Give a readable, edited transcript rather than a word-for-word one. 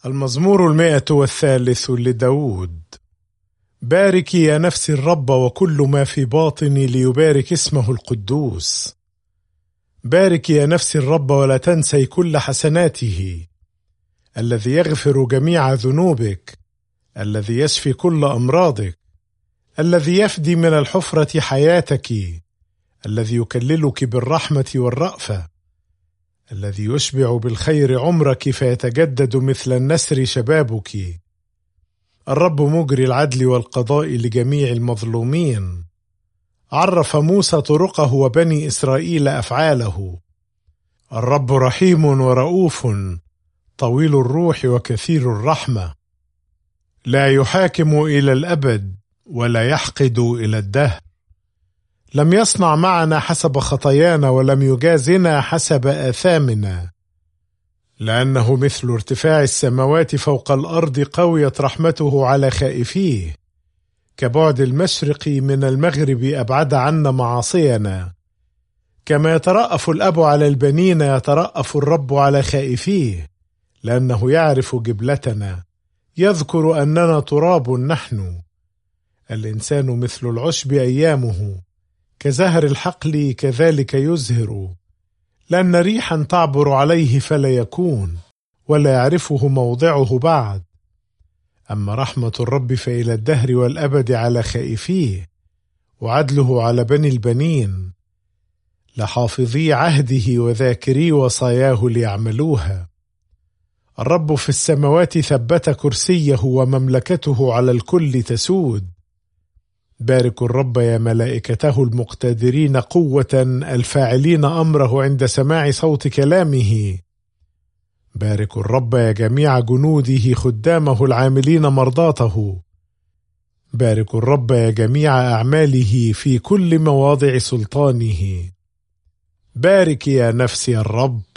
المزمور 103 لداود. باركي يا نفسي الرب وكل ما في باطني ليبارك اسمه القدوس. باركي يا نفسي الرب ولا تنسي كل حسناته، الذي يغفر جميع ذنوبك، الذي يشفي كل أمراضك، الذي يفدي من الحفرة حياتك، الذي يكللك بالرحمة والرأفة، الذي يشبع بالخير عمرك فيتجدد مثل النسر شبابك. الرب مجري العدل والقضاء لجميع المظلومين. عرف موسى طرقه وبني إسرائيل أفعاله. الرب رحيم ورؤوف، طويل الروح وكثير الرحمة، لا يحاكم إلى الأبد ولا يحقد إلى الدهر. لم يصنع معنا حسب خطايانا ولم يجازنا حسب آثامنا. لأنه مثل ارتفاع السماوات فوق الأرض قويت رحمته على خائفيه، كبعد المشرق من المغرب أبعد عنا معاصينا. كما يترأف الأب على البنين يترأف الرب على خائفيه، لأنه يعرف جبلتنا، يذكر أننا تراب نحن. الإنسان مثل العشب أيامه، كزهر الحقل كذلك يزهر. لأن ريحا تعبر عليه فلا يكون، ولا يعرفه موضعه بعد. أما رحمة الرب فإلى الدهر والأبد على خائفيه، وعدله على بني البنين، لحافظي عهده وذاكري وصاياه ليعملوها. الرب في السماوات ثبت كرسيه ومملكته على الكل تسود. باركوا الرب يا ملائكته المقتدرين قوة، الفاعلين أمره عند سماع صوت كلامه. باركوا الرب يا جميع جنوده خدامه العاملين مرضاته. باركوا الرب يا جميع أعماله في كل مواضع سلطانه. بارك يا نفسي الرب.